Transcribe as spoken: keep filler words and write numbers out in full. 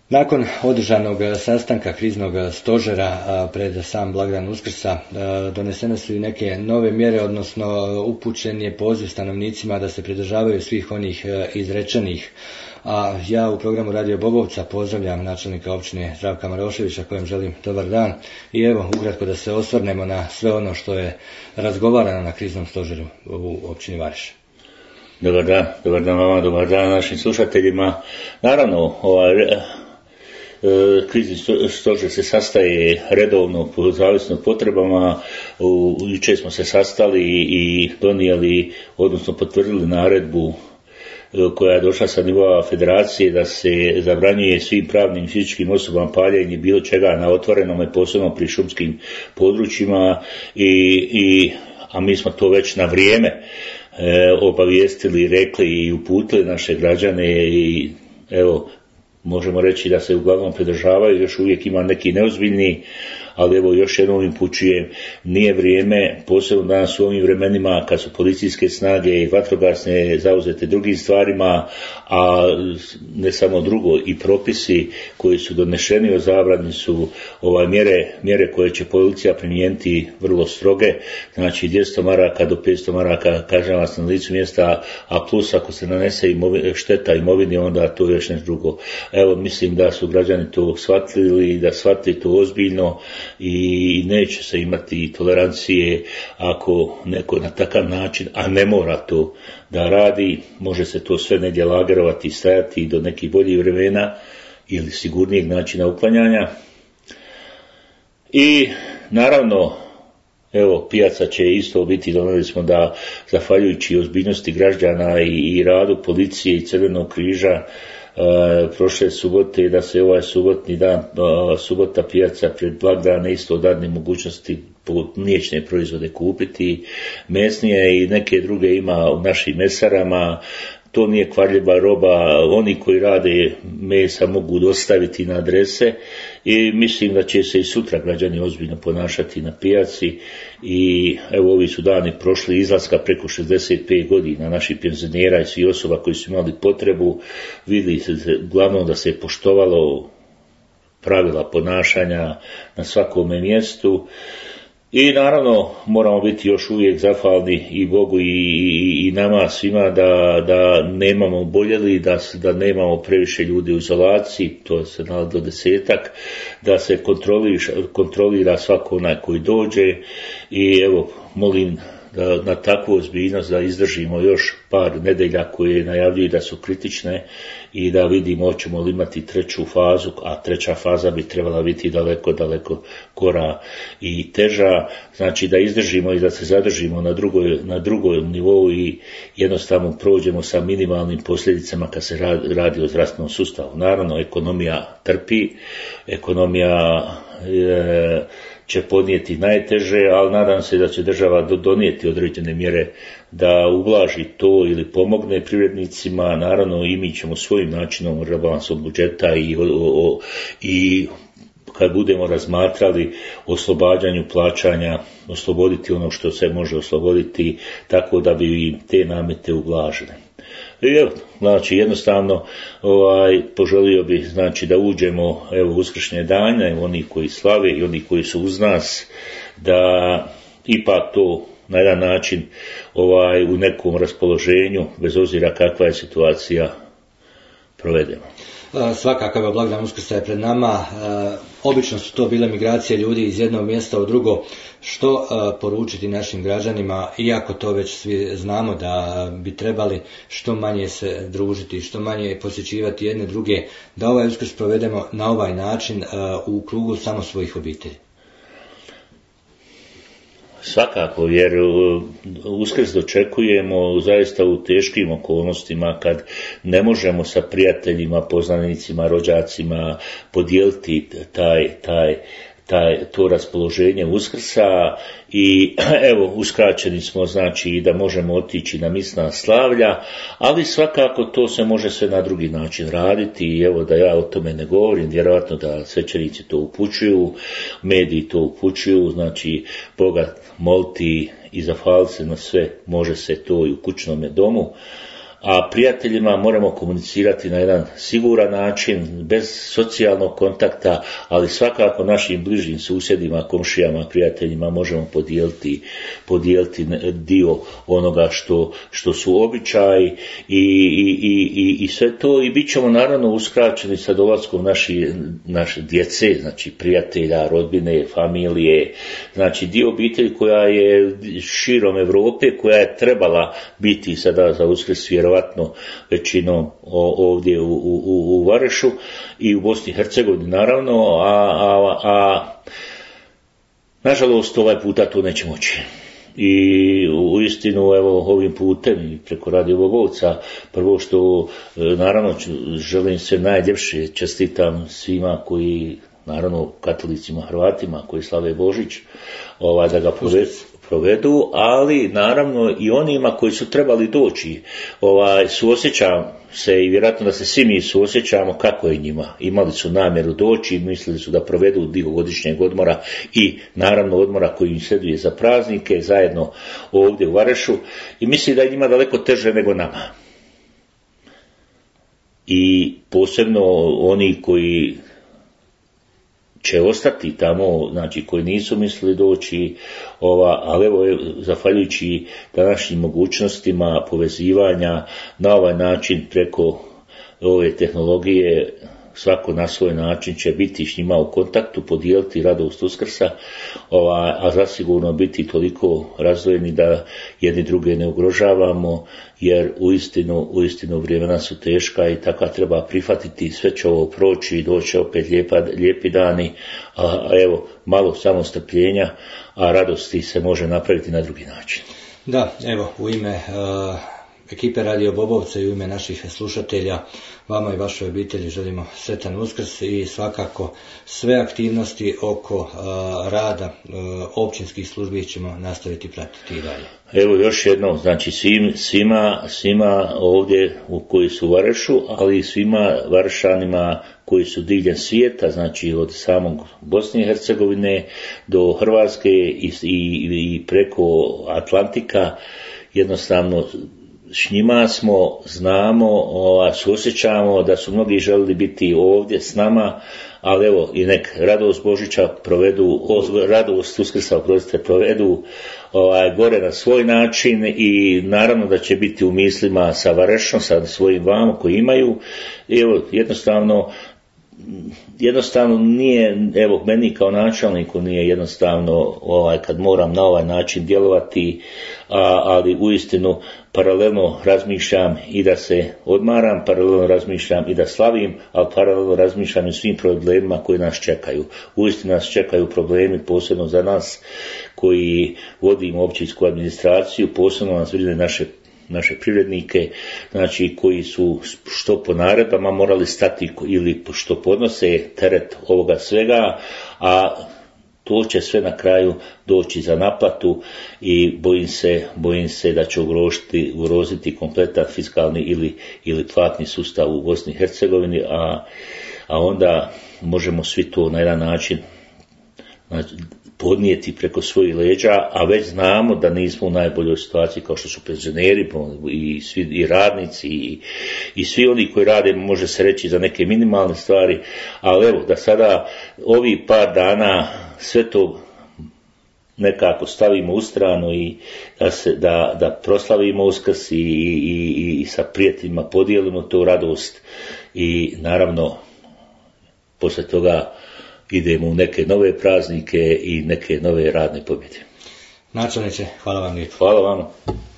Nakon održanog sastanka kriznog stožera pred sam blagdan Uskrsa donesene su i neke nove mjere, odnosno upućen je poziv stanovnicima da se pridržavaju svih onih izrečenih. A ja u programu Radio Bobovca pozdravljam načelnika općine Zdravka Maroševića kojem želim dobar dan i evo ukratko da se osvrnemo na sve ono što je razgovarano na kriznom stožeru u općini Variš. Dobar dan, dobar dan vama, dobar dan našim slušateljima. Naravno, ovaj krizni stožer se sastaje redovno po zavisno potrebama. Jučer smo se sastali i donijeli, odnosno potvrdili naredbu koja je došla sa nivoa federacije da se zabranjuje svim pravnim i fizičkim osobama paljenje bilo čega na otvorenom i posebno pri šumskim područjima i, i a mi smo to već na vrijeme e, obavijestili, rekli i uputili naše građane i evo možemo reći da se uglavnom pridržavaju, još uvijek ima neki neozbiljni, ali evo još jednom im upućujem, nije vrijeme, posebno danas u ovim vremenima kad su policijske snage i vatrogasne zauzete drugim stvarima, a ne samo drugo, i propisi koji su donešeni o zabrani su ovaj, mjere, mjere koje će policija primijeniti vrlo stroge, znači dvjesto maraka do petsto maraka kažnjava se na licu mjesta, a plus ako se nanese imovi, šteta imovini, onda to je još nešto drugo. Evo, mislim da su građani to shvatili, da shvatili to ozbiljno i neće se imati tolerancije ako neko na takav način, a ne mora to da radi, može se to sve negdje lagerovati i stajati do nekih boljih vremena ili sigurnijeg načina uklanjanja. I naravno, evo, pijaca će isto biti, donijeli smo da, zahvaljujući ozbiljnosti građana i, i radu policije i Crvenog križa, Uh, prošle subote, da se ovaj subotni dan, uh, subota pijaca pred blagdane isto dadne mogućnosti mliječne proizvode kupiti, mesnije i neke druge ima u našim mesarama. To nije kvarljiva roba, oni koji rade mesa mogu dostaviti na adrese i mislim da će se i sutra građani ozbiljno ponašati na pijaci i evo ovi su dani prošli izlaska preko šezdeset pet godina naših penzionera i svih osoba koji su imali potrebu, vidi se uglavnom da se je poštovalo pravila ponašanja na svakome mjestu. I naravno moramo biti još uvijek zahvalni i Bogu i, i, i nama svima da, da nemamo boljeli, da, da nemamo previše ljudi u izolaciji, to se nalazi do desetak, da se kontrolira, kontrolira svako onaj koji dođe i evo molim da na takvu ozbiljnost da izdržimo još par nedelja koje najavljuju da su kritične i da vidimo hoćemo li imati treću fazu, a treća faza bi trebala biti daleko, daleko gora i teža, znači da izdržimo i da se zadržimo na drugoj, na drugoj nivou i jednostavno prođemo sa minimalnim posljedicama kad se radi, radi o zdravstvenom sustavu. Naravno, ekonomija trpi, ekonomija je, će podnijeti najteže, ali nadam se da će država donijeti određene mjere da ublaži to ili pomogne privrednicima. Naravno i mi ćemo svojim načinom rebalansom budžeta i, o, o, i kad budemo razmatrali oslobađanju plaćanja, osloboditi ono što se može osloboditi tako da bi im te namete ublažile. I evo, znači jednostavno ovaj, poželio bih znači da uđemo evo uskršnje dane, oni koji slave i oni koji su uz nas, da ipak to na jedan način ovaj, u nekom raspoloženju, bez obzira kakva je situacija, provedemo. Svakakav blagdan Uskrsa je pred nama. Obično su to bile migracije ljudi iz jednog mjesta u drugo. Što poručiti našim građanima, iako to već svi znamo da bi trebali što manje se družiti, što manje posjećivati jedne druge, da ovaj Uskrs provedemo na ovaj način u krugu samo svojih obitelji? Svakako, jer Uskrs dočekujemo zaista u teškim okolnostima kad ne možemo sa prijateljima, poznanicima, rođacima podijeliti taj, taj, taj, to raspoloženje Uskrsa i evo uskraćeni smo znači da možemo otići na misna slavlja, ali svakako to se može sve na drugi način raditi i evo da ja o tome ne govorim, vjerojatno da svećenici to upućuju, mediji to upućuju, znači Boga moliti i zahvaliti se na sve, može se to i u kućnome domu, a prijateljima moramo komunicirati na jedan siguran način, bez socijalnog kontakta, ali svakako našim bližnjim susjedima, komšijama, prijateljima možemo podijeliti, podijeliti dio onoga što, što su običaji i, i, i, i sve to, i bit ćemo naravno uskraćeni sa dolaskom naši, naše djece, znači prijatelja, rodbine, familije, znači dio obitelji koja je širom Europe, koja je trebala biti sada za Uskrs vjerovatno većinom ovdje u, u, u Varešu i u Bosni i Hercegovini naravno, a, a, a nažalost ovaj puta to neće moći. I u istinu evo ovim putem preko Radio Bobovca prvo što naravno želim se najljepše, čestitam svima koji, naravno katolicima, Hrvatima koji slave Božić, ovaj, da ga provedu, provedu, ali naravno i onima koji su trebali doći, ovaj, suosjećam se i vjerojatno da se svi mi suosjećamo kako je njima. Imali su namjeru doći, mislili su da provedu dio godišnjeg odmora i naravno odmora koji im sleduje za praznike zajedno ovdje u Varešu, i mislim da je njima daleko teže nego nama. I posebno oni koji će ostati tamo, znači koji nisu mislili doći, ova, ali evo, zahvaljujući današnjim mogućnostima povezivanja na ovaj način preko ove tehnologije, svako na svoj način će biti s njima u kontaktu, podijeliti radost Uskrsa, ova, a zasigurno biti toliko razdvojeni da jedni druge ne ugrožavamo, jer uistinu, uistinu vremena su teška i tako treba prihvatiti, sve će ovo proći i doći opet lijepa, lijepi dani, a, a evo malo samo strpljenja, a radosti se može napraviti na drugi način. Da, evo u ime uh, ekipe Radio Bobovca i u ime naših slušatelja, vama i vašoj obitelji želimo sretan Uskrs i svakako sve aktivnosti oko uh, rada uh, općinskih službi ćemo nastaviti pratiti i dalje. Evo još jedno, znači svim, svima, svima ovdje u koji su u Varešu, ali i svima Varšanima koji su diljem svijeta, znači od samog Bosne i Hercegovine do Hrvatske i, i, i preko Atlantika, jednostavno s njima smo, znamo, ova, suosjećamo da su mnogi želili biti ovdje s nama, ali evo i nek radost Božića provedu, radost Uskrsa oprostite provedu ovaj, gore na svoj način, i naravno da će biti u mislima sa Varešom, sa svojim vama koji imaju. Evo jednostavno jednostavno nije, evo meni kao načelniku nije jednostavno ovaj, kad moram na ovaj način djelovati, a, ali uistinu paralelno razmišljam i da se odmaram, paralelno razmišljam i da slavim, ali paralelno razmišljam i svim problemima koji nas čekaju. Uistinu nas čekaju problemi, posebno za nas koji vodimo općinsku administraciju, posebno nas brine naše naše privrednike, znači koji su što po naredbama morali stati ili što podnose teret ovoga svega, a to će sve na kraju doći za naplatu i bojim se, bojim se da će ugroziti, ugroziti kompletan fiskalni ili, ili platni sustav u Bosni i Hercegovini, a, a onda možemo svi to na jedan način znači, podnijeti preko svojih leđa, a već znamo da nismo u najboljoj situaciji kao što su penzioneri i, svi, i radnici i, i svi oni koji rade, može se reći za neke minimalne stvari, ali evo da sada ovi par dana sve to nekako stavimo u stranu i da, se, da, da proslavimo Uskrs i, i, i, i sa prijateljima podijelimo tu radost i naravno poslije toga idemo u neke nove praznike i neke nove radne pobjede. Načelniče, hvala vam lijepo. Hvala vam.